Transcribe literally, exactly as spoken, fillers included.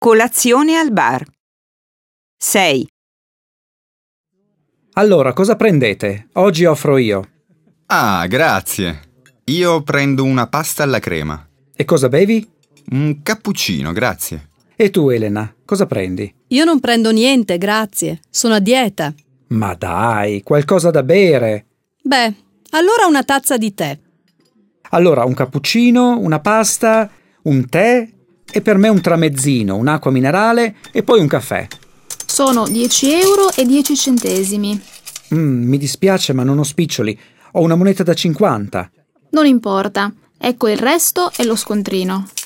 Colazione al bar. sei. Allora, cosa prendete? Oggi offro io. Ah, grazie. Io prendo una pasta alla crema. E cosa bevi? Un cappuccino, grazie. E tu, Elena, cosa prendi? Io non prendo niente, grazie. Sono a dieta. Ma dai, qualcosa da bere. Beh, allora una tazza di tè. Allora, un cappuccino, una pasta, un tè e per me un tramezzino, un'acqua minerale e poi un caffè. Sono dieci euro e dieci centesimi. Mm, mi dispiace, ma non ho spiccioli. Ho una moneta da cinquanta. Non importa. Ecco il resto e lo scontrino.